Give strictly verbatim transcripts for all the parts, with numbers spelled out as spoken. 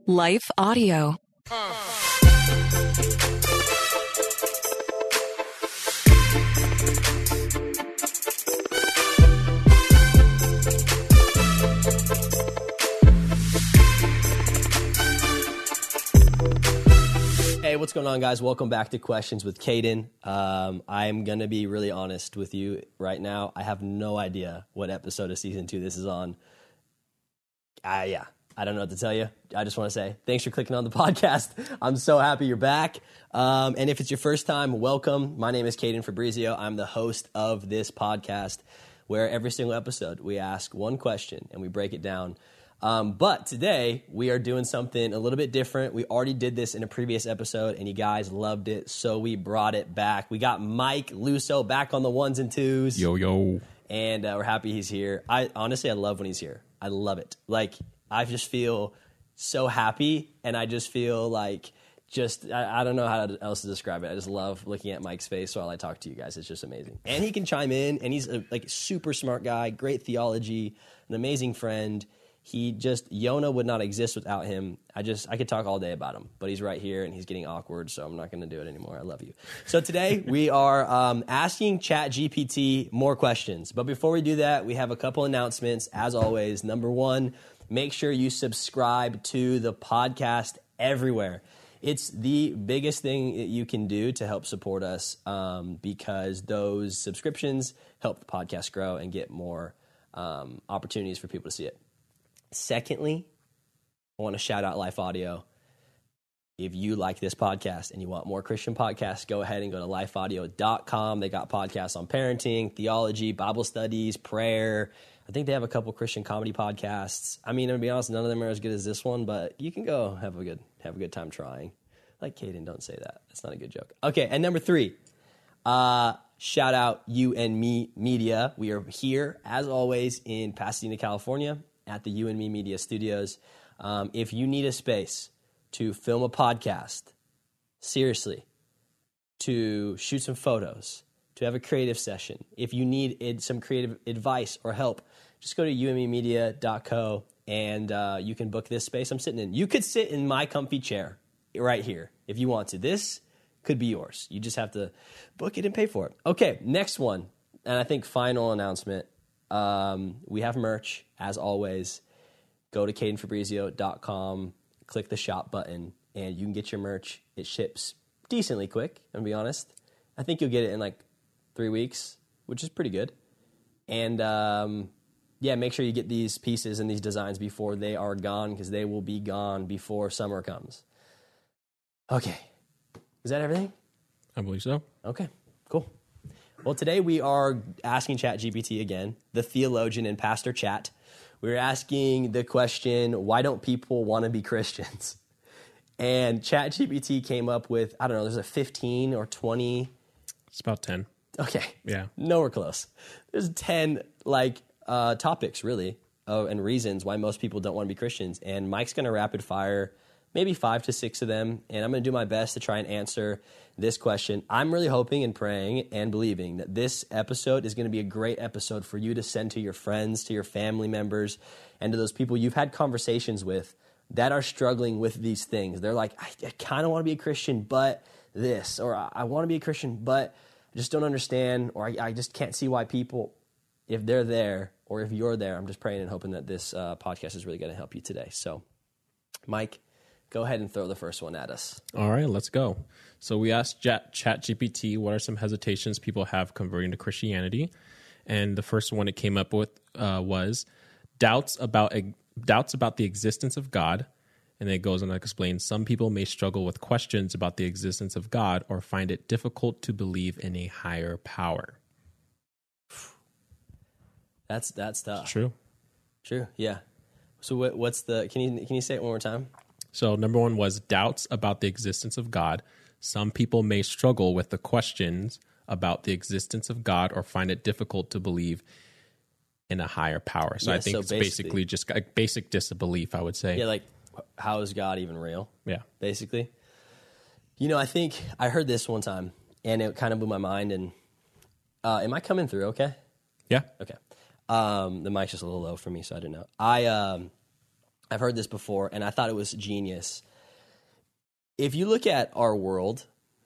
Life Audio. Hey, what's going on, guys? Welcome back to Questions with Caden. Um, I'm going to be really honest with you right now. I have no idea what episode of season two this is on. Uh, yeah, I don't know what to tell you. I just want to say thanks for clicking on the podcast. I'm so happy you're back. Um, and if it's your first time, welcome. My name is Caden Fabrizio. I'm the host of this podcast where every single episode we ask one question and we break it down. Um, but today we are doing something a little bit different. We already did this in a previous episode and you guys loved it, so we brought it back. We got Mike Lusso back on the ones and twos. Yo, yo. And uh, we're happy he's here. I honestly, I love when he's here. I love it. Like, I just feel so happy and I just feel like just, I, I don't know how else to describe it. I just love looking at Mike's face while I talk to you guys. It's just amazing. And he can chime in, and he's a like super smart guy, great theology, an amazing friend. He just, Yona would not exist without him. I just, I could talk all day about him, but he's right here and he's getting awkward, so I'm not going to do it anymore. I love you. So today we are um, asking ChatGPT more questions. But before we do that, we have a couple announcements. As always, number one, make sure you subscribe to the podcast everywhere. It's the biggest thing that you can do to help support us um, because those subscriptions help the podcast grow and get more um, opportunities for people to see it. Secondly, I want to shout out Life Audio. If you like this podcast and you want more Christian podcasts, go ahead and go to life audio dot com. They got podcasts on parenting, theology, Bible studies, prayer. I think they have a couple Christian comedy podcasts. I mean, to be honest, none of them are as good as this one, but you can go have a good have a good time trying. Like, Caden, don't say that. That's not a good joke. Okay, and number three, uh, shout out You and Me Media. We are here, as always, in Pasadena, California, at the You and Me Media Studios. Um, if you need a space to film a podcast, seriously, to shoot some photos, to have a creative session, if you need id- some creative advice or help, just go to you and me media dot co and uh, you can book this space I'm sitting in. You could sit in my comfy chair right here if you want to. This could be yours. You just have to book it and pay for it. Okay, next one, and I think final announcement. Um, we have merch, as always. Go to caden fabrizio dot com, click the shop button, and you can get your merch. It ships decently quick, I'm going to be honest. I think you'll get it in like three weeks, which is pretty good. And, um, yeah, make sure you get these pieces and these designs before they are gone, because they will be gone before summer comes. Okay. Is that everything? I believe so. Okay, cool. Well, today we are asking ChatGPT again, the theologian and pastor Chat. We're asking the question, why don't people want to be Christians? And ChatGPT came up with, I don't know, there's a fifteen or twenty. It's about ten. Okay. Yeah. Nowhere close. There's ten, like, uh, topics, really, uh, and reasons why most people don't want to be Christians. And Mike's going to rapid fire maybe five to six of them, and I'm going to do my best to try and answer this question. I'm really hoping and praying and believing that this episode is going to be a great episode for you to send to your friends, to your family members, and to those people you've had conversations with that are struggling with these things. They're like, I, I kind of want to be a Christian, but this, or I, I want to be a Christian, but I just don't understand, or I, I just can't see why people, if they're there, or if you're there, I'm just praying and hoping that this uh, podcast is really going to help you today. So, Mike, go ahead and throw the first one at us. All right, let's go. So we asked ChatGPT what are some hesitations people have converting to Christianity, and the first one it came up with uh, was doubts about doubts about the existence of God, and then it goes on to explain some people may struggle with questions about the existence of God or find it difficult to believe in a higher power. That's that's tough. True. True. Yeah. So what, what's the? Can you can you say it one more time? So number one was doubts about the existence of God. Some people may struggle with the questions about the existence of God or find it difficult to believe in a higher power. So yeah, I think so it's basically, basically just a basic disbelief, I would say. Yeah, like, how is God even real? Yeah. Basically. You know, I think I heard this one time, and it kind of blew my mind. And uh, am I coming through okay? Yeah. Okay. Um, the mic's just a little low for me, so I don't know. I um, I've heard this before, and I thought it was genius. If you look at our world,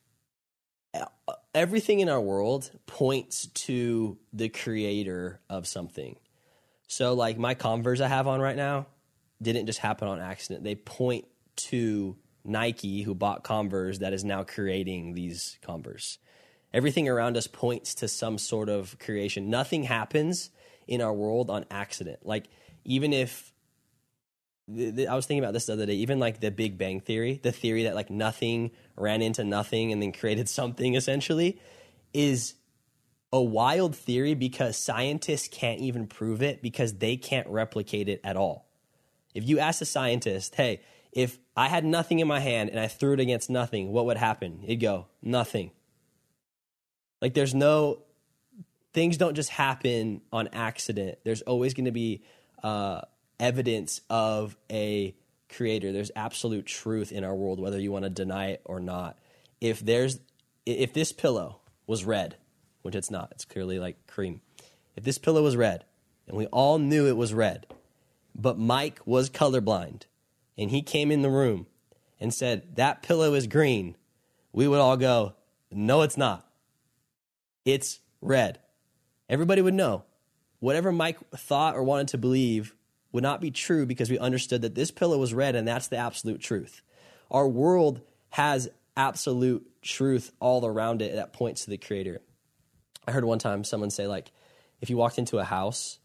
everything in our world points to the creator of something. So, like, my Converse I have on right now didn't just happen on accident. They point to Nike, who bought Converse, that is now creating these Converse. Everything around us points to some sort of creation. Nothing happens in our world on accident. Like, even if th- th- I was thinking about this the other day, even like the Big Bang Theory, the theory that like nothing ran into nothing and then created something, essentially, is a wild theory because scientists can't even prove it because they can't replicate it at all. If you ask a scientist, hey, if I had nothing in my hand and I threw it against nothing, what would happen? It'd go, nothing. Like, there's no, things don't just happen on accident. There's always going to be uh, evidence of a creator. There's absolute truth in our world, whether you want to deny it or not. If there's, if this pillow was red, which it's not, it's clearly like cream. If this pillow was red, and we all knew it was red, but Mike was colorblind, and he came in the room and said, that pillow is green, we would all go, no, it's not. It's red. Everybody would know. Whatever Mike thought or wanted to believe would not be true because we understood that this pillow was red and that's the absolute truth. Our world has absolute truth all around it that points to the creator. I heard one time someone say, like, if you walked into a house,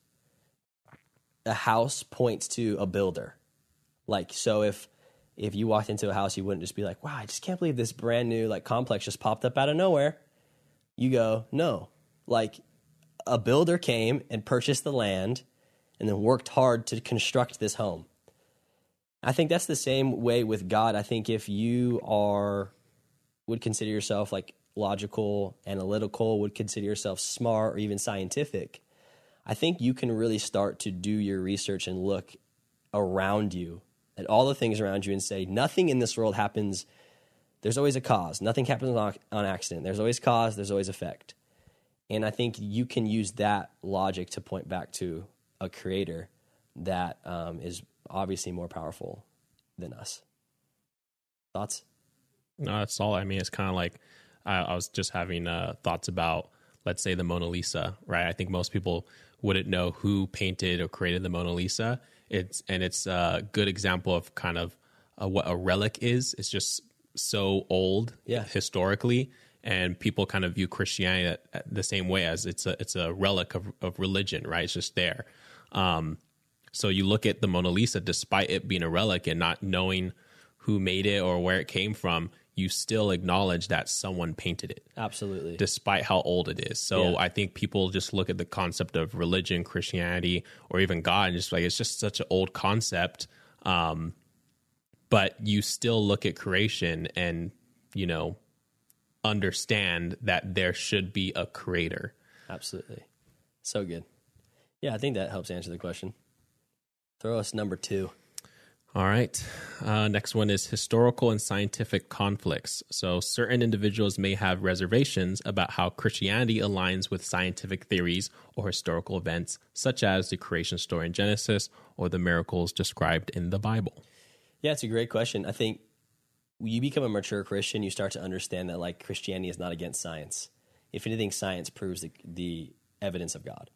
a house points to a builder. Like, so if if you walked into a house, you wouldn't just be like, wow, I just can't believe this brand new like complex just popped up out of nowhere. You go, no, like a builder came and purchased the land and then worked hard to construct this home. I think that's the same way with God. I think if you are, would consider yourself like logical, analytical, would consider yourself smart or even scientific, I think you can really start to do your research and look around you at all the things around you and say, nothing in this world happens. There's always a cause. Nothing happens on, on accident. There's always cause. There's always effect. And I think you can use that logic to point back to a creator that um, is obviously more powerful than us. Thoughts? No, that's all. I mean, it's kind of like I, I was just having uh, thoughts about, let's say, the Mona Lisa, right? I think most people wouldn't know who painted or created the Mona Lisa. It's and it's a good example of kind of uh, what a relic is. It's just so old, yeah. historically, and people kind of view Christianity the same way, as it's a it's a relic of, of religion, right? It's just there. Um, so you look at the Mona Lisa, despite it being a relic and not knowing who made it or where it came from, you still acknowledge that someone painted it. Absolutely. Despite how old it is. So yeah. I think people just look at the concept of religion, Christianity, or even God, and just like, it's just such an old concept. Um, but you still look at creation and, you know, understand that there should be a creator. Absolutely. So good. Yeah, I think that helps answer the question. Throw us number two. All right. Uh, next one is historical and scientific conflicts. So certain individuals may have reservations about how Christianity aligns with scientific theories or historical events, such as the creation story in Genesis or the miracles described in the Bible. Yeah, it's a great question. I think when you become a mature Christian, you start to understand that like Christianity is not against science. If anything, science proves the, the evidence of God.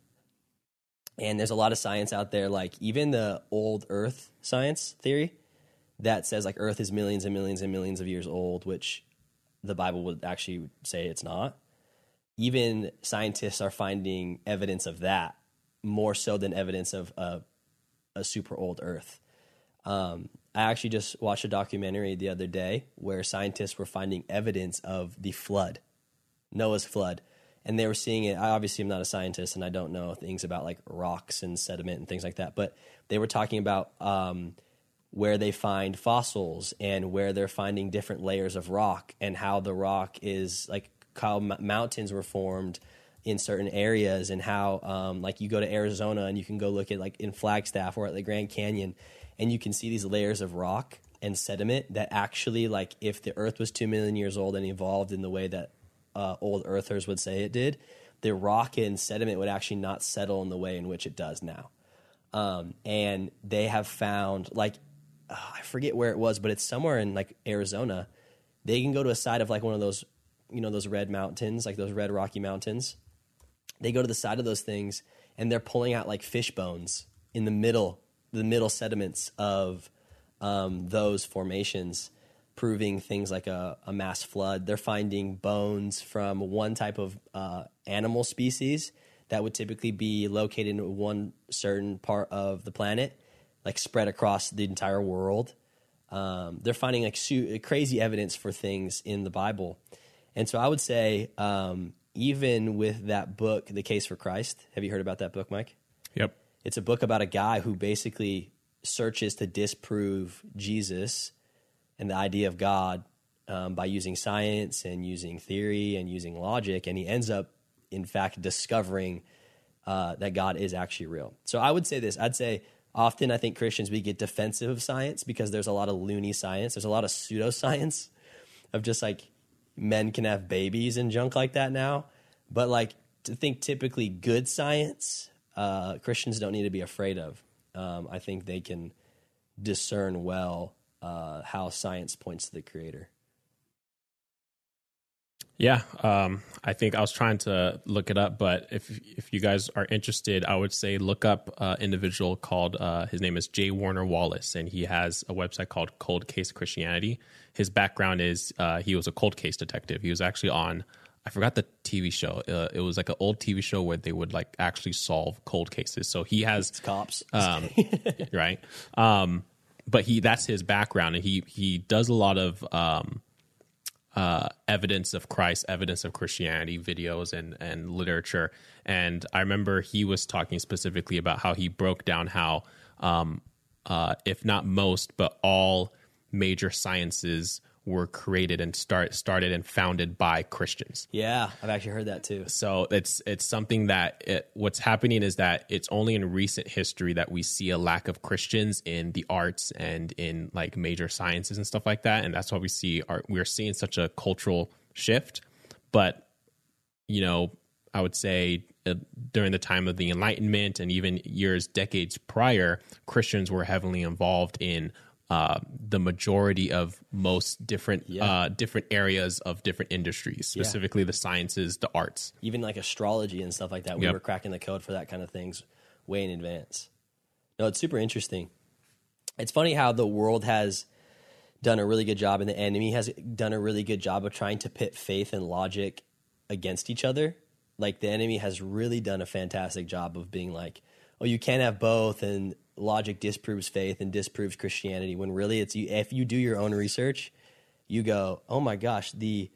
And there's a lot of science out there, like even the old Earth science theory that says like Earth is millions and millions and millions of years old, which the Bible would actually say it's not. Even scientists are finding evidence of that more so than evidence of a, a super old Earth. Um, I actually just watched a documentary the other day where scientists were finding evidence of the flood, Noah's flood. And they were seeing it. I obviously am not a scientist, and I don't know things about like rocks and sediment and things like that. But they were talking about um, where they find fossils and where they're finding different layers of rock and how the rock is like how m- mountains were formed in certain areas, and how um, like you go to Arizona and you can go look at like in Flagstaff or at the Grand Canyon, and you can see these layers of rock and sediment that actually, like if the Earth was two million years old and evolved in the way that Uh, old earthers would say it did, the rock and sediment would actually not settle in the way in which it does now. Um, and they have found, like, uh, I forget where it was, but it's somewhere in like Arizona. They can go to a side of like one of those, you know, those red mountains, like those red Rocky Mountains. They go to the side of those things and they're pulling out like fish bones in the middle, the middle sediments of um, those formations, proving things like a, a mass flood. They're finding bones from one type of uh, animal species that would typically be located in one certain part of the planet, like spread across the entire world. Um, they're finding like su- crazy evidence for things in the Bible. And so I would say, um, even with that book, The Case for Christ, have you heard about that book, Mike? Yep. It's a book about a guy who basically searches to disprove Jesus and the idea of God um, by using science and using theory and using logic. And he ends up, in fact, discovering uh, that God is actually real. So I would say this. I'd say often I think Christians, we get defensive of science because there's a lot of loony science. There's a lot of pseudoscience of just like men can have babies and junk like that now. But like to think typically good science, uh, Christians don't need to be afraid of. Um, I think they can discern well uh, how science points to the Creator. Yeah, um, I think I was trying to look it up, but if if you guys are interested, I would say look up an individual called, uh, his name is J. Warner Wallace, and he has a website called Cold Case Christianity. His background is uh, he was a cold case detective. He was actually on, I forgot the T V show. Uh, it was like an old T V show where they would like actually solve cold cases. So he has It's cops, um, right? Um, but he that's his background, and he he does a lot of um, Uh, evidence of Christ, evidence of Christianity videos and, and literature. And I remember he was talking specifically about how he broke down how, um, uh, if not most, but all major sciences were created and start started and founded by Christians. Yeah, I've actually heard that too. So it's it's something that it, what's happening is that it's only in recent history that we see a lack of Christians in the arts and in like major sciences and stuff like that, and that's why we see our, we're seeing such a cultural shift. But you know, I would say uh, during the time of the Enlightenment and even years, decades prior, Christians were heavily involved in Uh, the majority of most different Yeah. uh, different areas of different industries, specifically the sciences, the arts. Even like astrology and stuff like that. We Yep. were cracking the code for that kind of things way in advance. No, it's super interesting. It's funny how the world has done a really good job and the enemy has done a really good job of trying to pit faith and logic against each other. Like the enemy has really done a fantastic job of being like, oh, you can't have both, and logic disproves faith and disproves Christianity, when really it's you. If you do your own research, you go, oh my gosh, the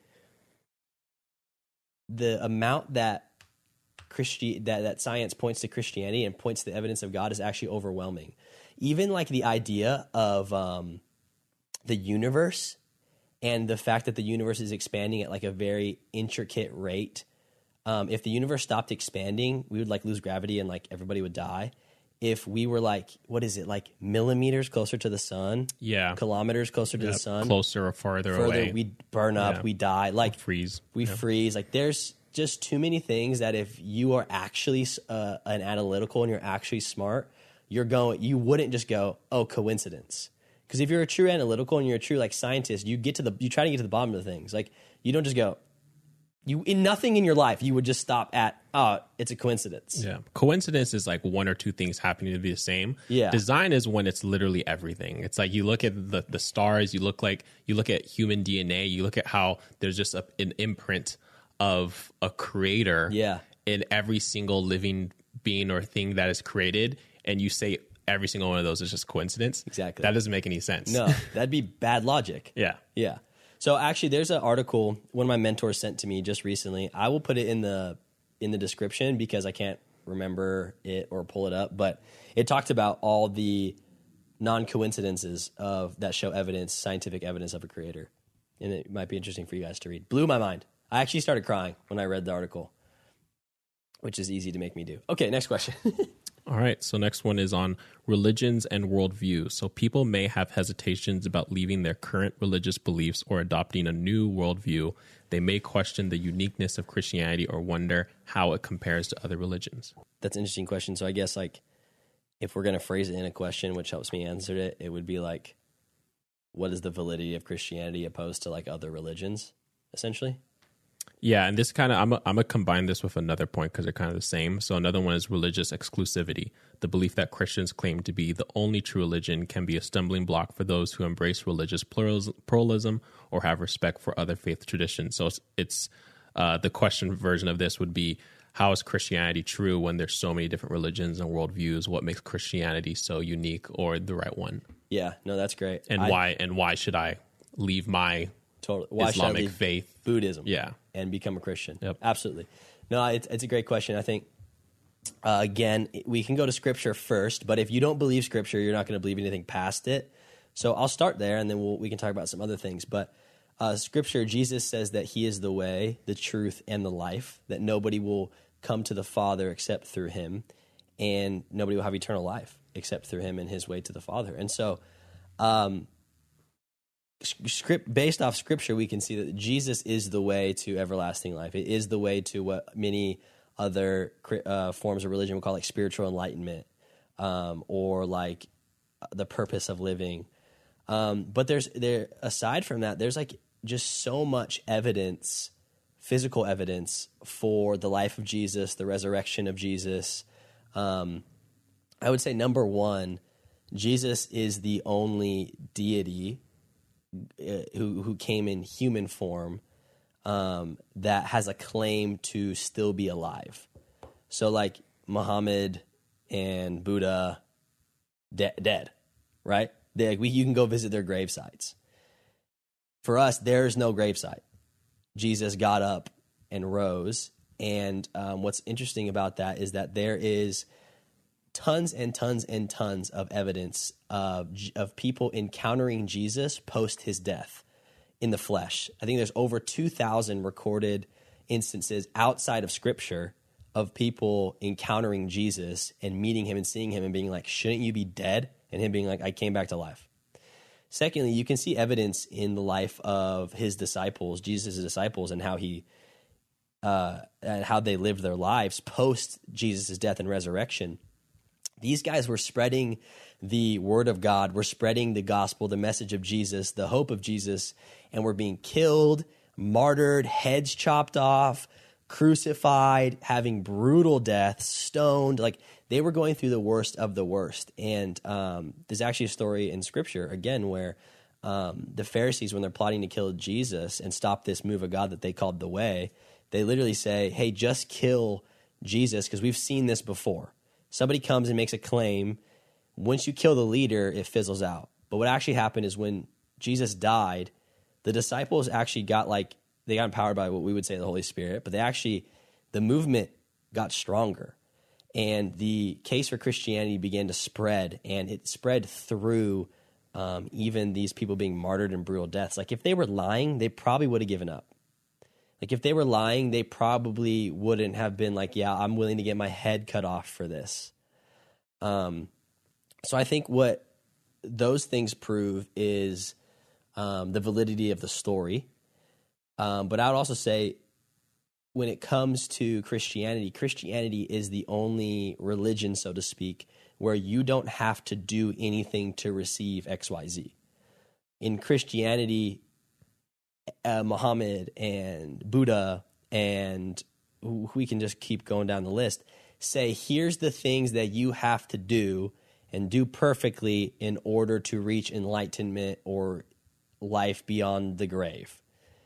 the amount that Christi- that, that science points to Christianity and points to the evidence of God is actually overwhelming. Even like the idea of um, the universe and the fact that the universe is expanding at like a very intricate rate. Um, if the universe stopped expanding, we would like lose gravity and like everybody would die. If we were like, what is it, like millimeters closer to the sun? Yeah. Kilometers closer to Yeah, the sun? closer or farther, Further, away. we burn up, Yeah. we die. Like, freeze. we Yeah. freeze. Like, there's just too many things that if you are actually uh, an analytical and you're actually smart, you're going, you wouldn't just go, oh, coincidence. Because if you're a true analytical and you're a true like scientist, you get to the, you try to get to the bottom of the things. Like, you don't just go, you in nothing in your life, you would just stop at, oh, it's a coincidence. Yeah. Coincidence is like one or two things happening to be the same. Yeah. Design is when it's literally everything. It's like you look at the, the stars, you look like you look at human D N A, you look at how there's just a, an imprint of a creator Yeah. in every single living being or thing that is created, and you say every single one of those is just coincidence. Exactly. That doesn't make any sense. No, that'd be bad logic. Yeah. Yeah. So actually, there's an article one of my mentors sent to me just recently. I will put it in the in the description because I can't remember it or pull it up. But it talked about all the non-coincidences of that show evidence, scientific evidence of a creator, and it might be interesting for you guys to read. Blew my mind. I actually started crying when I read the article, which is easy to make me do. Okay, next question. All right. So next one is on religions and worldview. So people may have hesitations about leaving their current religious beliefs or adopting a new worldview. They may question the uniqueness of Christianity or wonder how it compares to other religions. That's an interesting question. So I guess like if we're going to phrase it in a question, which helps me answer it, it would be like, what is the validity of Christianity opposed to like other religions, essentially? Yeah, and this kind of, I'm I'm going to combine this with another point because they're kind of the same. So another one is religious exclusivity. The belief that Christians claim to be the only true religion can be a stumbling block for those who embrace religious plurals- pluralism or have respect for other faith traditions. So it's, it's uh, the question version of this would be, how is Christianity true when there's so many different religions and worldviews? What makes Christianity so unique or the right one? Yeah, no, that's great. And I, why and why should I leave my totally why Islamic should I leave faith? Buddhism? Yeah. And become a Christian. Yep. Absolutely. No, it's, it's a great question. I think, uh, again, we can go to Scripture first, but if you don't believe Scripture, you're not going to believe anything past it. So I'll start there, and then we'll, we can talk about some other things. But uh, Scripture, Jesus says that he is the way, the truth, and the life, that nobody will come to the Father except through him, and nobody will have eternal life except through him and his way to the Father. And so um, script based off Scripture, we can see that Jesus is the way to everlasting life. It is the way to what many other uh, forms of religion we call like spiritual enlightenment, um, or like the purpose of living. Um, but there's there aside from that, there's like just so much evidence, physical evidence for the life of Jesus, the resurrection of Jesus. Um, I would say number one, Jesus is the only deity uh, who who came in human form um, that has a claim to still be alive. So like Muhammad and Buddha, de- dead, right? They, like we, you can go visit their grave sites. For us, there's no gravesite. Jesus got up and rose. And um, what's interesting about that is that there is tons and tons and tons of evidence of, of people encountering Jesus post his death in the flesh. I think there's over two thousand recorded instances outside of Scripture of people encountering Jesus and meeting him and seeing him and being like, shouldn't you be dead? And him being like, I came back to life. Secondly, you can see evidence in the life of his disciples, Jesus' disciples, and how he, uh, and how they lived their lives post Jesus' death and resurrection. These guys were spreading the word of God, were spreading the gospel, the message of Jesus, the hope of Jesus, and were being killed, martyred, heads chopped off, crucified, having brutal deaths, stoned. Like they were going through the worst of the worst. And um, there's actually a story in Scripture, again, where um, the Pharisees, when they're plotting to kill Jesus and stop this move of God that they called the way, they literally say, hey, just kill Jesus because we've seen this before. Somebody comes and makes a claim. Once you kill the leader, it fizzles out. But what actually happened is when Jesus died, the disciples actually got like, they got empowered by what we would say the Holy Spirit, but they actually, the movement got stronger. And the case for Christianity began to spread, and it spread through um, even these people being martyred in brutal deaths. Like if they were lying, they probably would have given up. Like if they were lying, they probably wouldn't have been like, yeah, I'm willing to get my head cut off for this. Um, so I think what those things prove is um, the validity of the story. Um, but I would also say when it comes to Christianity, Christianity is the only religion, so to speak, where you don't have to do anything to receive X Y Z. In Christianity, uh, Muhammad and Buddha, and we can just keep going down the list, say, here's the things that you have to do and do perfectly in order to reach enlightenment or life beyond the grave.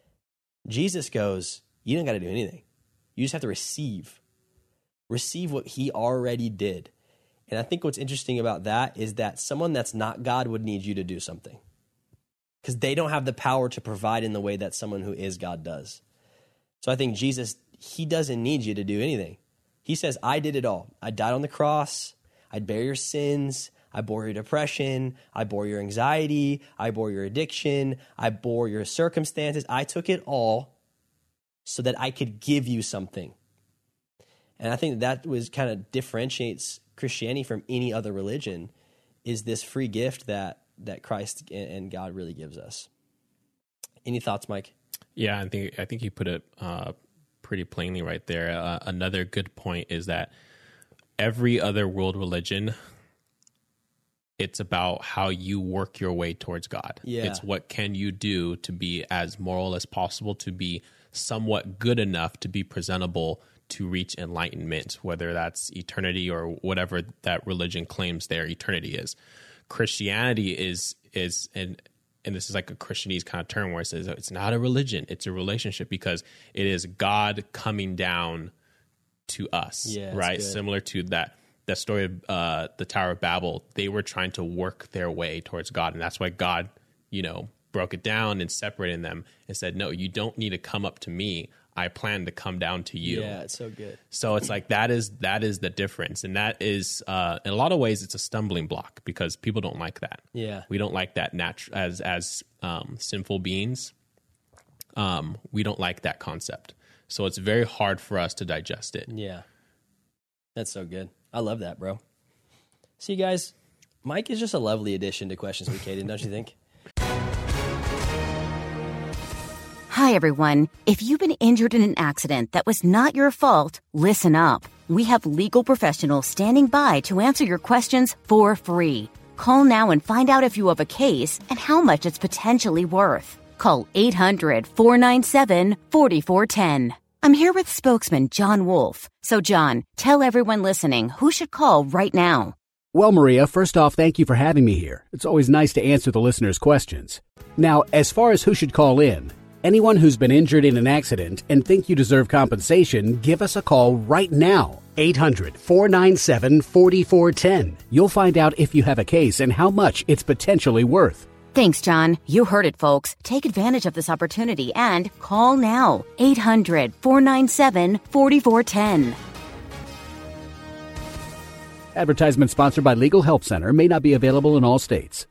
Jesus goes, you don't got to do anything. You just have to receive. Receive what he already did. And I think what's interesting about that is that someone that's not God would need you to do something because they don't have the power to provide in the way that someone who is God does. So I think Jesus, he doesn't need you to do anything. He says, I did it all. I died on the cross. I bear your sins. I bore your depression. I bore your anxiety. I bore your addiction. I bore your circumstances. I took it all so that I could give you something. And I think that was kind of differentiates Christianity from any other religion is this free gift that that Christ and God really gives us. Any thoughts, Mike? Yeah, I think I think you put it uh, pretty plainly right there. Uh, another good point is that every other world religion it's about how you work your way towards God. Yeah. It's what can you do to be as moral as possible, to be somewhat good enough to be presentable to reach enlightenment, whether that's eternity or whatever that religion claims their eternity is. Christianity is, is and and this is like a Christianese kind of term where it says it's not a religion, it's a relationship, because it is God coming down to us, Yeah, that's right? good. Similar to that that story of uh, the Tower of Babel. They were trying to work their way towards God, and that's why God, you know, broke it down and separated them and said, no, you don't need to come up to me. I plan to come down to you. Yeah, it's so good. So it's like that is that is the difference, and that is uh, in a lot of ways it's a stumbling block because people don't like that. Yeah. We don't like that natural as as um, sinful beings. Um, we don't like that concept, so it's very hard for us to digest it. Yeah. That's so good. I love that, bro. See, guys, Mike is just a lovely addition to Questions with Caden, don't you think? Hi, everyone. If you've been injured in an accident that was not your fault, listen up. We have legal professionals standing by to answer your questions for free. Call now and find out if you have a case and how much it's potentially worth. Call eight hundred, four nine seven, four four one zero. I'm here with spokesman John Wolf. So, John, tell everyone listening who should call right now. Well, Maria, first off, thank you for having me here. It's always nice to answer the listeners' questions. Now, as far as who should call in, anyone who's been injured in an accident and think you deserve compensation, give us a call right now. eight hundred, four nine seven, four four one zero. You'll find out if you have a case and how much it's potentially worth. Thanks, John. You heard it, folks. Take advantage of this opportunity and call now. eight hundred, four nine seven, four four one zero. Advertisement sponsored by Legal Help Center, may not be available in all states.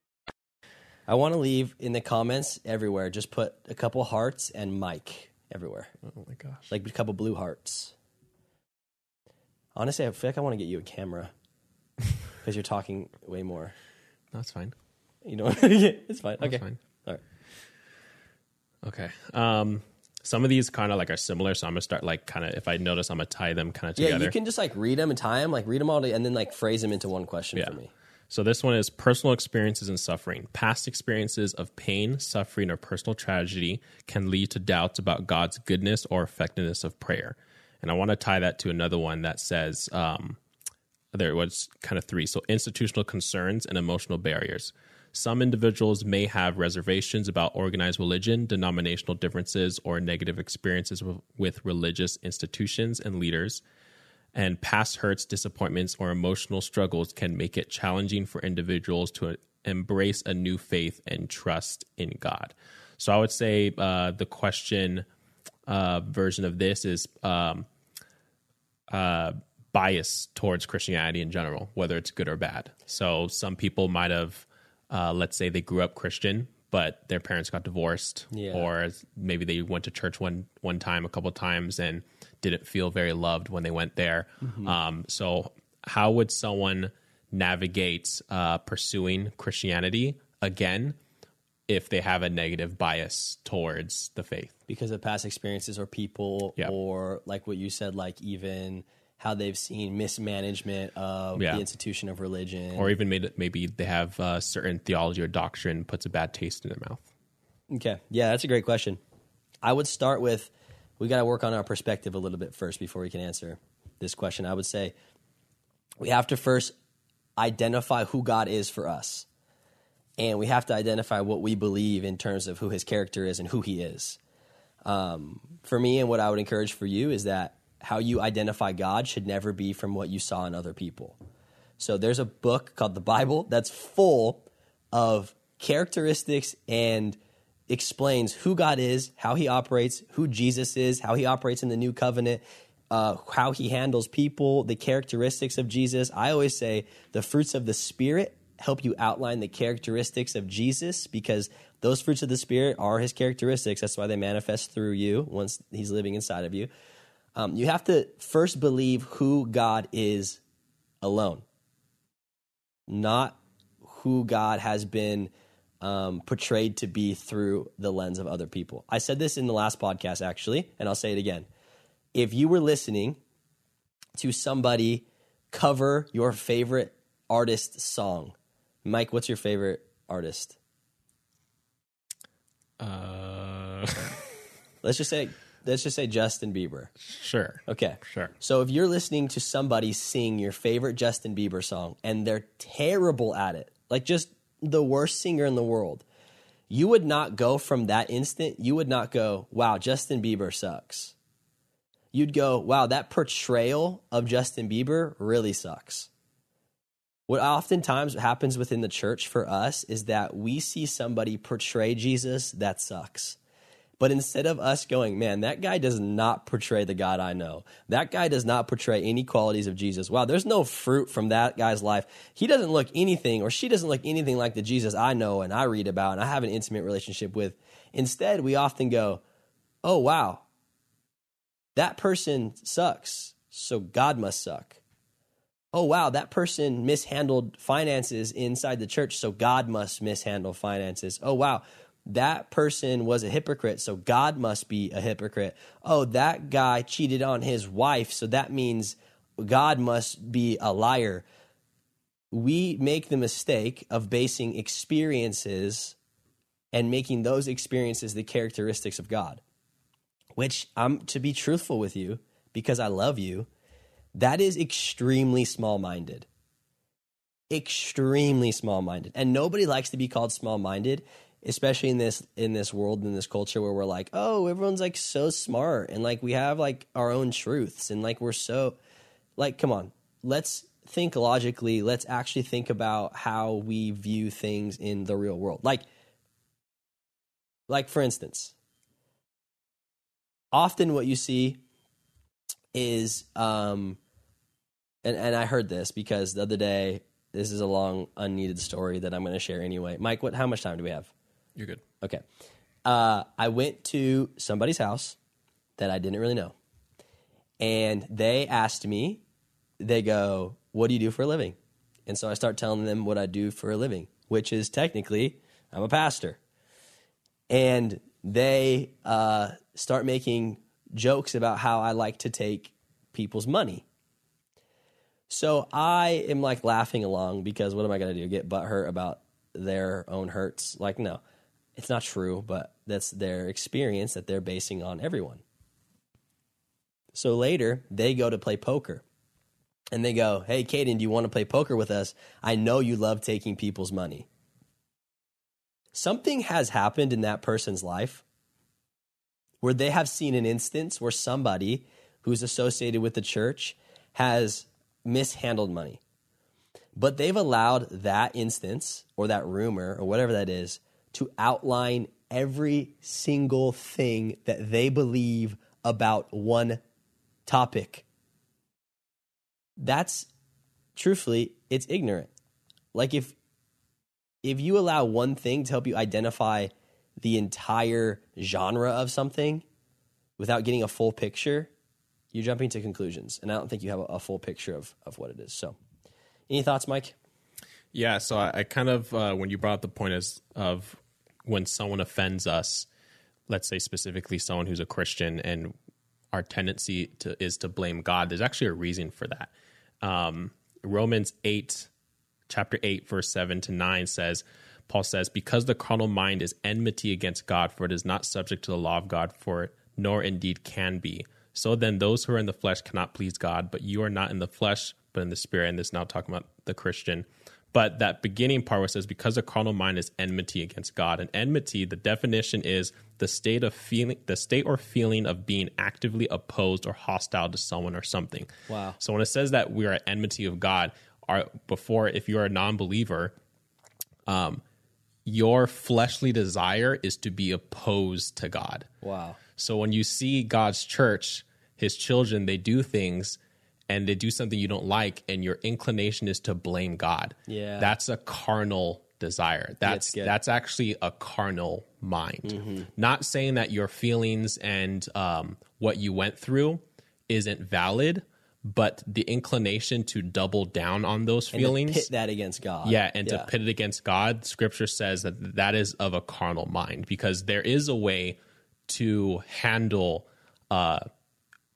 I want to leave in the comments everywhere. Just put a couple hearts and Mike everywhere. Oh my gosh! Like a couple blue hearts. Honestly, I feel like I want to get you a camera because you're talking way more. That's fine. You know, it's fine. That's Okay, fine. all right. Okay. Um, some of these kind of like are similar, so I'm gonna start like kind of if I notice, I'm gonna tie them kind of Yeah, together. you can just like read them and tie them, like read them all, to, and then like phrase them into one question Yeah. for me. So this one is personal experiences and suffering. Past experiences of pain, suffering, or personal tragedy can lead to doubts about God's goodness or effectiveness of prayer. And I want to tie that to another one that says um, there was kind of three. So institutional concerns and emotional barriers. Some individuals may have reservations about organized religion, denominational differences, or negative experiences with, with religious institutions and leaders. And past hurts, disappointments, or emotional struggles can make it challenging for individuals to embrace a new faith and trust in God. So I would say uh, the question uh, version of this is um, uh, bias towards Christianity in general, whether it's good or bad. So some people might have, uh, let's say they grew up Christian, but their parents got divorced, Yeah. or maybe they went to church one one time, a couple of times, and didn't feel very loved when they went there. Mm-hmm. Um, so how would someone navigate uh, pursuing Christianity again if they have a negative bias towards the faith? Because of past experiences or people, Yeah. or like what you said, like even how they've seen mismanagement of Yeah. the institution of religion. Or even maybe, maybe they have uh, certain theology or doctrine puts a bad taste in their mouth. Okay. Yeah, that's a great question. I would start with, we got to work on our perspective a little bit first before we can answer this question. I would say we have to first identify who God is for us. And we have to identify what we believe in terms of who his character is and who he is. Um, for me, and what I would encourage for you is that how you identify God should never be from what you saw in other people. So there's a book called the Bible that's full of characteristics and explains who God is, how he operates, who Jesus is, how he operates in the new covenant, uh, how he handles people, the characteristics of Jesus. I always say the fruits of the Spirit help you outline the characteristics of Jesus, because those fruits of the Spirit are his characteristics. That's why they manifest through you once he's living inside of you. Um, you have to first believe who God is alone, not who God has been um, portrayed to be through the lens of other people. I said this in the last podcast, actually, and I'll say it again. If you were listening to somebody cover your favorite artist's song, Mike, what's your favorite artist? Uh, let's just say let's just say Justin Bieber. Sure. Okay. Sure. So if you're listening to somebody sing your favorite Justin Bieber song and they're terrible at it, like just the worst singer in the world, you would not go from that instant, you would not go, wow, Justin Bieber sucks. You'd go, wow, that portrayal of Justin Bieber really sucks. What oftentimes happens within the church for us is that we see somebody portray Jesus that sucks. But instead of us going, man, that guy does not portray the God I know. That guy does not portray any qualities of Jesus. Wow, there's no fruit from that guy's life. He doesn't look anything, or she doesn't look anything like the Jesus I know and I read about and I have an intimate relationship with. Instead, we often go, oh, wow, that person sucks, so God must suck. Oh, wow, that person mishandled finances inside the church, so God must mishandle finances. Oh, wow, that person was a hypocrite, so God must be a hypocrite. Oh, that guy cheated on his wife, so that means God must be a liar. We make the mistake of basing experiences and making those experiences the characteristics of God, which I'm to be truthful with you, because I love you, that is extremely small-minded. Extremely small-minded. And nobody likes to be called small-minded, especially in this in this world, in this culture where we're like, oh, everyone's like so smart and like we have like our own truths and like we're so like, come on, let's think logically. Let's actually think about how we view things in the real world. Like, like for instance, often what you see is, um, and, and I heard this because the other day, this is a long, unneeded story that I'm going to share anyway. Mike, what? How much time do we have? You're good. Okay. Uh, I went to somebody's house that I didn't really know, and they asked me, they go, what do you do for a living? And so I start telling them what I do for a living, which is technically I'm a pastor. And they uh, start making jokes about how I like to take people's money. So I am like laughing along because what am I going to do? Get butthurt about their own hurts? Like, no, it's not true, but that's their experience that they're basing on everyone. So later they go to play poker and they go, hey, Caden, do you want to play poker with us? I know you love taking people's money. Something has happened in that person's life where they have seen an instance where somebody who's associated with the church has mishandled money. But they've allowed that instance or that rumor or whatever that is to outline every single thing that they believe about one topic. That's, truthfully, it's ignorant. Like if if you allow one thing to help you identify the entire genre of something without getting a full picture, you're jumping to conclusions. And I don't think you have a, a full picture of, of what it is. So any thoughts, Mike? Yeah, so I, I kind of, uh, when you brought up the point is, of when someone offends us, let's say specifically someone who's a Christian, and our tendency to, is to blame God, there's actually a reason for that. Um, Romans eight, chapter eight, verse seven to nine says, Paul says, because the carnal mind is enmity against God, for it is not subject to the law of God, for it nor indeed can be. So then those who are in the flesh cannot please God, but you are not in the flesh, but in the spirit. And this is now talking about the Christian. But that beginning part where it says, because the carnal mind is enmity against God. And enmity, the definition is the state of feeling, the state or feeling of being actively opposed or hostile to someone or something. Wow. So when it says that we are at enmity of God, our, before, if you're a non-believer, um, your fleshly desire is to be opposed to God. Wow. So when you see God's church, his children, they do things and they do something you don't like, and your inclination is to blame God. Yeah. That's a carnal desire. That's that's, that's actually a carnal mind. Mm-hmm. Not saying that your feelings and um, what you went through isn't valid, but the inclination to double down on those and feelings, to pit that against God. yeah, and yeah. to pit it against God, Scripture says that that is of a carnal mind, because there is a way to handle uh,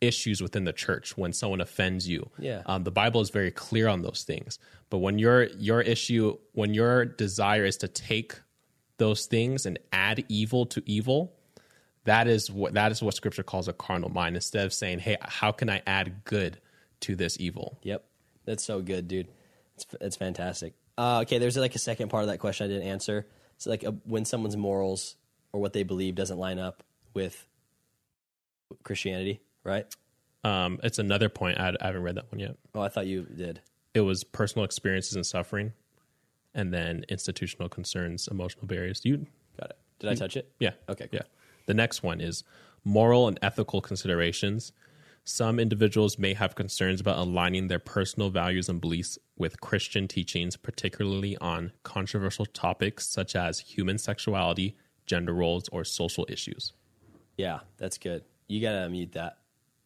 issues within the church when someone offends you. Yeah. Um, the Bible is very clear on those things. But when your your issue, when your desire is to take those things and add evil to evil, that is what that is what Scripture calls a carnal mind. Instead of saying, "Hey, how can I add good to this evil?" Yep, that's so good, dude. It's it's fantastic. Uh, okay, there's like a second part of that question I didn't answer. So like a, when someone's morals or what they believe doesn't line up with Christianity, right? Um, it's another point. I, I haven't read that one yet. Oh, I thought you did. It was personal experiences and suffering, and then institutional concerns, emotional barriers. You Got it. Did I touch it? Yeah. Okay, cool. Yeah. The next one is moral and ethical considerations. Some individuals may have concerns about aligning their personal values and beliefs with Christian teachings, particularly on controversial topics such as human sexuality, gender roles, or social issues. Yeah, that's good. You got to mute that.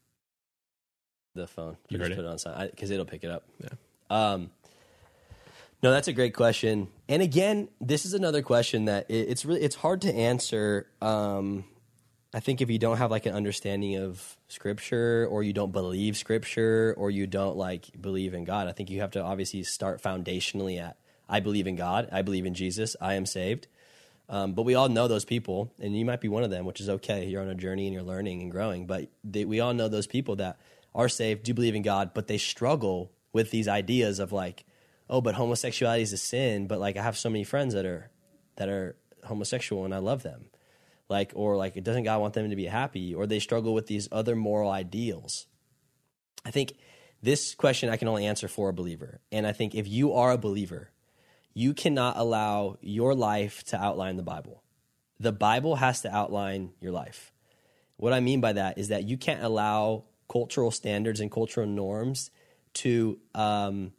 The phone. You just heard put it? it on silent because it'll pick it up. Yeah. Um, no, that's a great question. And again, this is another question that it, it's really it's hard to answer. Um, I think if you don't have like an understanding of Scripture, or you don't believe Scripture, or you don't like believe in God, I think you have to obviously start foundationally at I believe in God, I believe in Jesus, I am saved. Um, but we all know those people, and you might be one of them, which is okay. You're on a journey and you're learning and growing. But they, we all know those people that are saved, do believe in God, but they struggle with these ideas of like, oh, but homosexuality is a sin. But like, I have so many friends that are that are homosexual, and I love them. Like, or like, doesn't God want them to be happy? Or they struggle with these other moral ideals. I think this question I can only answer for a believer. And I think if you are a believer, you cannot allow your life to outline the Bible. The Bible has to outline your life. What I mean by that is that you can't allow cultural standards and cultural norms to um,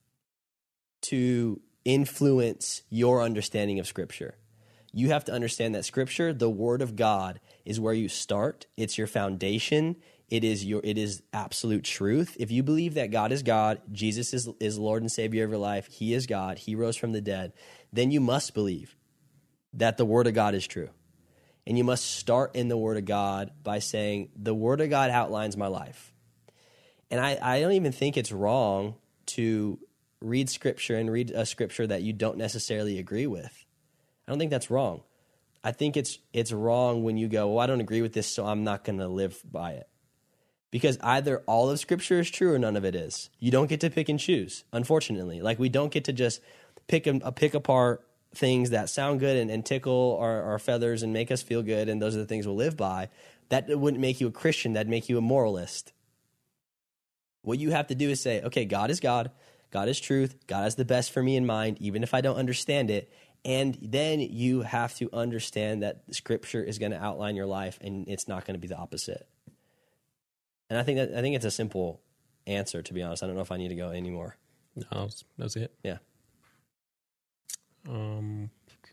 to influence your understanding of Scripture. You have to understand that Scripture, the Word of God, is where you start. It's your foundation. It is your. It is absolute truth. If you believe that God is God, Jesus is, is Lord and Savior of your life, He is God, He rose from the dead, then you must believe that the Word of God is true. And you must start in the Word of God by saying, the Word of God outlines my life. And I, I don't even think it's wrong to read Scripture and read a Scripture that you don't necessarily agree with. I don't think that's wrong. I think it's it's wrong when you go, well, I don't agree with this, so I'm not going to live by it. Because either all of Scripture is true or none of it is. You don't get to pick and choose, unfortunately. Like, we don't get to just pick a, pick apart things that sound good and, and tickle our, our feathers and make us feel good, and those are the things we'll live by. That wouldn't make you a Christian. That'd make you a moralist. What you have to do is say, okay, God is God. God is truth. God has the best for me in mind, even if I don't understand it. And then you have to understand that Scripture is going to outline your life, and it's not going to be the opposite. And I think that I think it's a simple answer, to be honest. I don't know if I need to go anymore. No, that's, that's it. Yeah. Um,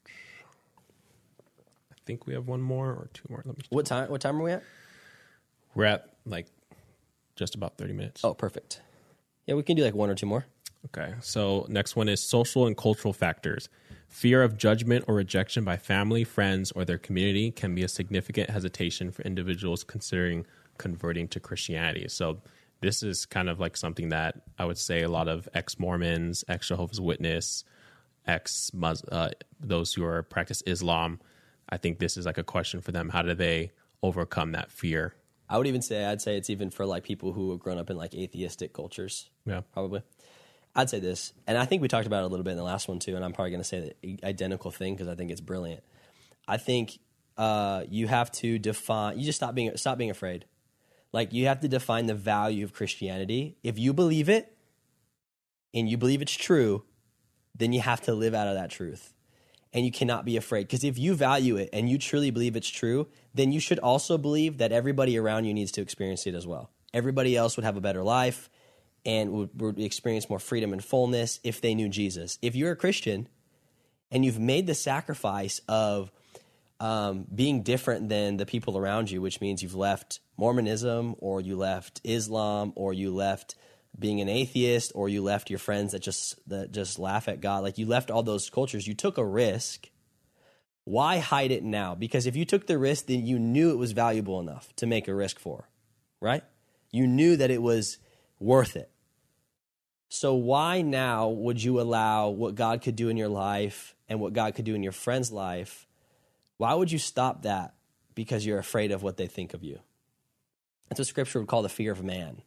I think we have one more or two more. Let me. What time? What time are we at? We're at like just about thirty minutes. Oh, perfect. Yeah, we can do like one or two more. Okay. So next one is social and cultural factors. Fear of judgment or rejection by family, friends, or their community can be a significant hesitation for individuals considering converting to Christianity. So this is kind of like something that I would say a lot of ex-Mormons, ex-Jehovah's Witness, ex uh, those who are practice Islam, I think this is like a question for them. How do they overcome that fear? I would even say, I'd say it's even for like people who have grown up in like atheistic cultures. Yeah. Probably. I'd say this, and I think we talked about it a little bit in the last one too, and I'm probably going to say the identical thing because I think it's brilliant. I think uh, you have to define, you just stop being, stop being afraid. Like, you have to define the value of Christianity. If you believe it and you believe it's true, then you have to live out of that truth. And you cannot be afraid. Because if you value it and you truly believe it's true, then you should also believe that everybody around you needs to experience it as well. Everybody else would have a better life and would, would experience more freedom and fullness if they knew Jesus. If you're a Christian and you've made the sacrifice of um, being different than the people around you, which means you've left Mormonism, or you left Islam, or you left being an atheist, or you left your friends that just that just laugh at God. Like, you left all those cultures. You took a risk. Why hide it now? Because if you took the risk, then you knew it was valuable enough to make a risk for, right? You knew that it was worth it. So why now would you allow what God could do in your life and what God could do in your friend's life? Why would you stop that because you're afraid of what they think of you? That's what Scripture would call the fear of man.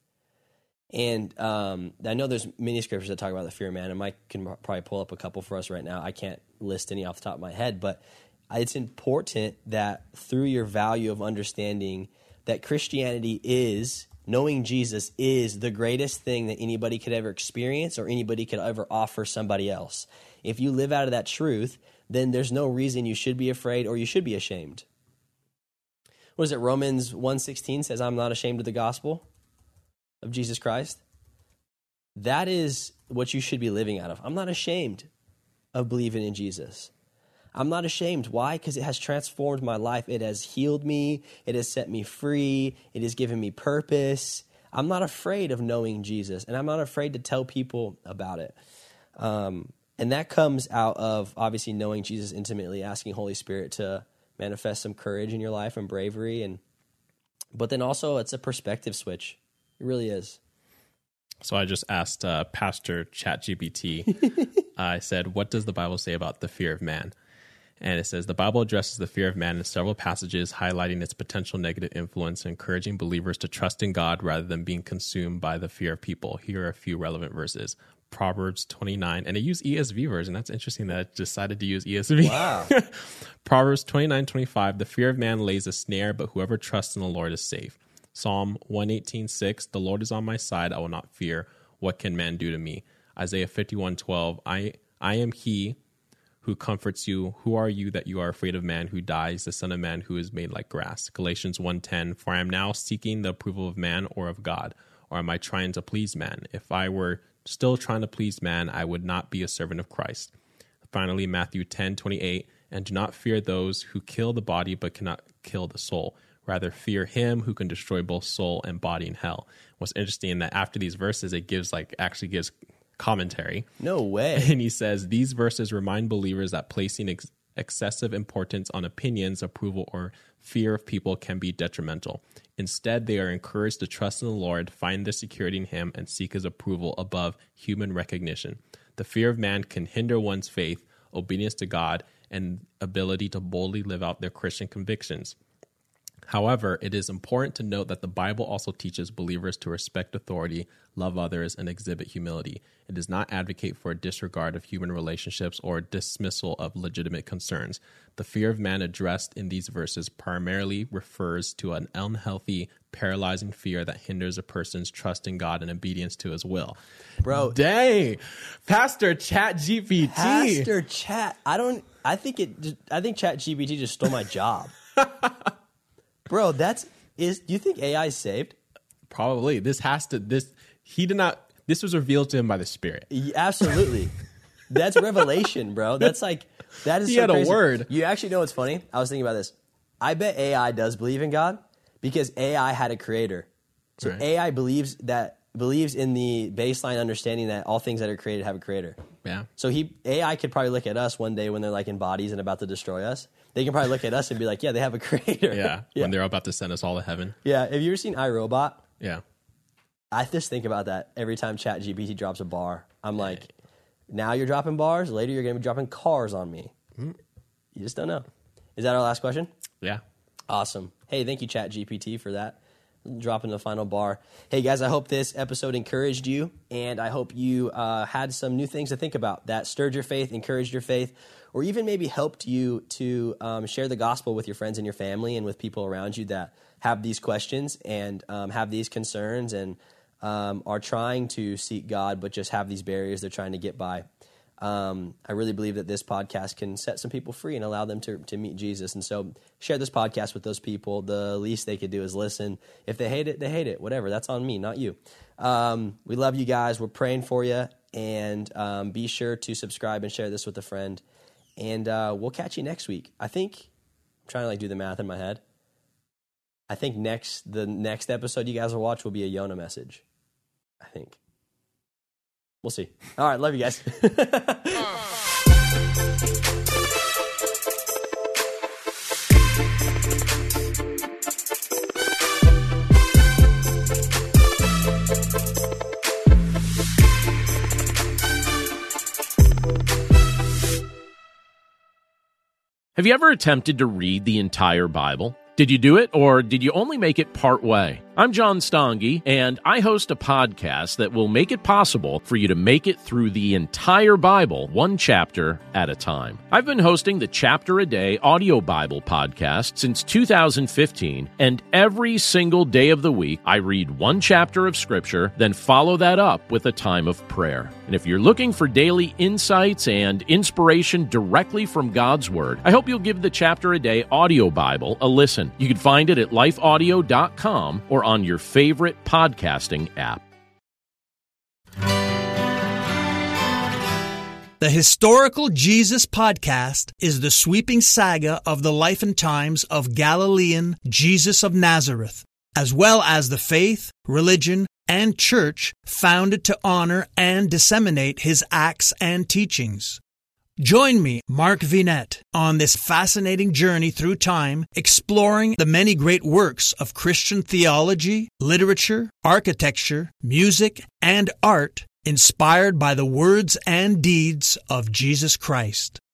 And um, I know there's many scriptures that talk about the fear of man, and Mike can probably pull up a couple for us right now. I can't list any off the top of my head, but it's important that through your value of understanding that Christianity is, knowing Jesus is the greatest thing that anybody could ever experience or anybody could ever offer somebody else. If you live out of that truth, then there's no reason you should be afraid or you should be ashamed. What is it? Romans one sixteen says, I'm not ashamed of the gospel of Jesus Christ. That is what you should be living out of. I'm not ashamed of believing in Jesus. I'm not ashamed. Why? Because it has transformed my life. It has healed me. It has set me free. It has given me purpose. I'm not afraid of knowing Jesus, and I'm not afraid to tell people about it. Um, and that comes out of obviously knowing Jesus intimately, asking Holy Spirit to manifest some courage in your life and bravery. And but then also it's a perspective switch. It really is. So I just asked uh, Pastor ChatGPT, I said, what does the Bible say about the fear of man? And it says, the Bible addresses the fear of man in several passages, highlighting its potential negative influence and encouraging believers to trust in God rather than being consumed by the fear of people. Here are a few relevant verses. Proverbs twenty-nine, and it used E S V version. That's interesting that I decided to use E S V. Wow. Proverbs twenty-nine twenty-five, the fear of man lays a snare, but whoever trusts in the Lord is safe. Psalm one eighteen six, the Lord is on my side, I will not fear. What can man do to me? Isaiah fifty-one twelve, I, I am he who comforts you. Who are you that you are afraid of man who dies, the son of man who is made like grass? Galatians one ten, for I am now seeking the approval of man or of God, or am I trying to please man? If I were still trying to please man, I would not be a servant of Christ. Finally, Matthew ten twenty-eight, and do not fear those who kill the body but cannot kill the soul. Rather, fear him who can destroy both soul and body in hell. What's interesting in that after these verses, it gives like actually gives commentary. No way. And he says, these verses remind believers that placing ex- excessive importance on opinions, approval, or fear of people can be detrimental. Instead, they are encouraged to trust in the Lord, find their security in him, and seek his approval above human recognition. The fear of man can hinder one's faith, obedience to God, and ability to boldly live out their Christian convictions. However, it is important to note that the Bible also teaches believers to respect authority, love others, and exhibit humility. It does not advocate for a disregard of human relationships or dismissal of legitimate concerns. The fear of man addressed in these verses primarily refers to an unhealthy, paralyzing fear that hinders a person's trust in God and obedience to his will. Bro. Dang. Pastor ChatGPT. Pastor Chat. I don't, I think it, just, I think ChatGPT just stole my job. Bro, that's, is, do you think A I is saved? Probably. This has to, this, he did not, this was revealed to him by the Spirit. Yeah, absolutely. That's revelation, bro. That's like, that is He so had a crazy. word. You actually know what's funny? I was thinking about this. I bet A I does believe in God because A I had a creator. So Right. A I believes that, believes in the baseline understanding that all things that are created have a creator. Yeah. So he, A I could probably look at us one day when they're like in bodies and about to destroy us. They can probably look at us and be like, yeah, they have a creator. Yeah. yeah. When they're about to send us all to heaven. Yeah. Have you ever seen iRobot? Yeah. I just think about that every time ChatGPT drops a bar. I'm like, now you're dropping bars. Later you're going to be dropping cars on me. Mm-hmm. You just don't know. Is that our last question? Yeah. Awesome. Hey, thank you, ChatGPT, for that. Dropping the final bar. Hey, guys, I hope this episode encouraged you, and I hope you uh, had some new things to think about that stirred your faith, encouraged your faith, or even maybe helped you to um, share the gospel with your friends and your family and with people around you that have these questions and um, have these concerns and um, are trying to seek God but just have these barriers they're trying to get by. Um, I really believe that this podcast can set some people free and allow them to, to meet Jesus. And so share this podcast with those people. The least they could do is listen. If they hate it, they hate it. Whatever. That's on me, not you. Um, we love you guys. We're praying for you. And um, be sure to subscribe and share this with a friend. And uh, we'll catch you next week. I think, I'm trying to like do the math in my head. I think next the next episode you guys will watch will be a Yonah message. I think. We'll see. All right, love you guys. Have you ever attempted to read the entire Bible? Did you do it, or did you only make it part way? I'm John Stange, and I host a podcast that will make it possible for you to make it through the entire Bible, one chapter at a time. I've been hosting the Chapter a Day audio Bible podcast since two thousand fifteen, and every single day of the week, I read one chapter of Scripture, then follow that up with a time of prayer. And if you're looking for daily insights and inspiration directly from God's Word, I hope you'll give the Chapter a Day audio Bible a listen. You can find it at life audio dot com or on your favorite podcasting app. The Historical Jesus Podcast is the sweeping saga of the life and times of Galilean Jesus of Nazareth, as well as the faith, religion, and church founded to honor and disseminate his acts and teachings. Join me, Mark Vinette, on this fascinating journey through time, exploring the many great works of Christian theology, literature, architecture, music, and art inspired by the words and deeds of Jesus Christ.